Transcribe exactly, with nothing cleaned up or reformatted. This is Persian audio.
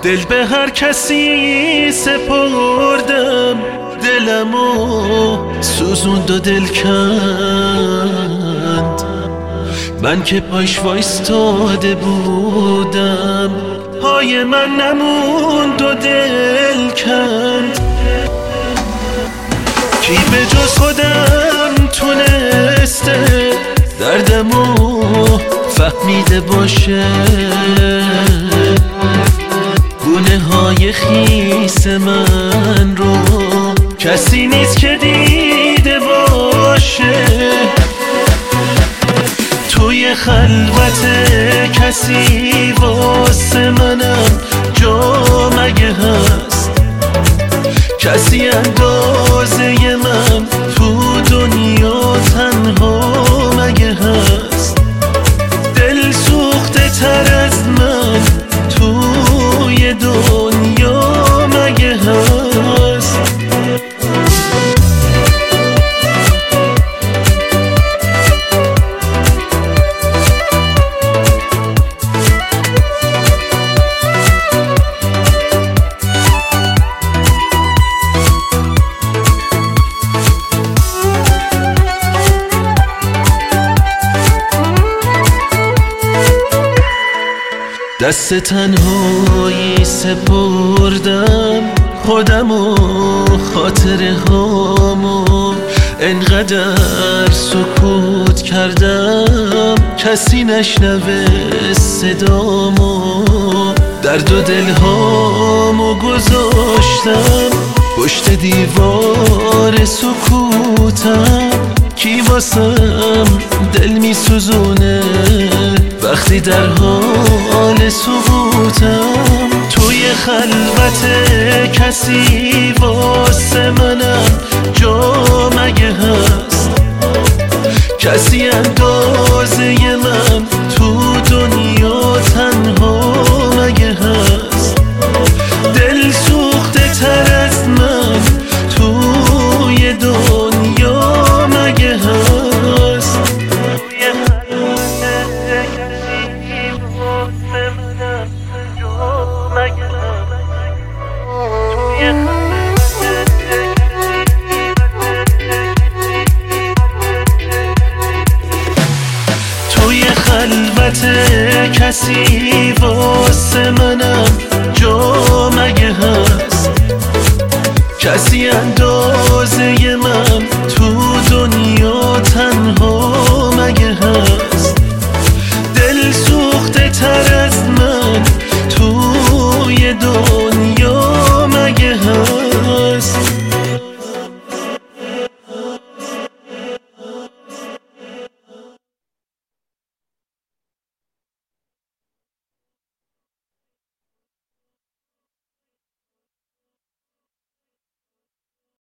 دل به هر کسی سپردم، دلمو سوزوند و دل کند. من که پاش وایستاده بودم، پای من نموند و دل کند. کی به جز خودم تونسته دردمو فهمیده باشه؟ گونه های خیس من رو کسی نیست که دیده باشه. توی خلوت کسی واسه منم جا مگه هست؟ کسی اندازه من تو دنیا تنها مگه هست؟ دل سوخته تر از من توی دنیا مگه هست؟ دست تنهایی سپردم خودم و خاطره هامو، انقدر سکوت کردم کسی نشنوه صدامو. درد و دلهامو گذاشتم پشت دیوار سکوتم. کی واسم دل می سوزونه وقتی در حال سقوطم؟ توی خلوت کسی واسه منم جا مگه هست؟ کسی اندازه من تو دنیا تنها مگه هست؟ دل سوخته تر از من توی دنیا مگه هست؟ توی خلوت کسی واسه منم جا مگه هست؟ کسی انداز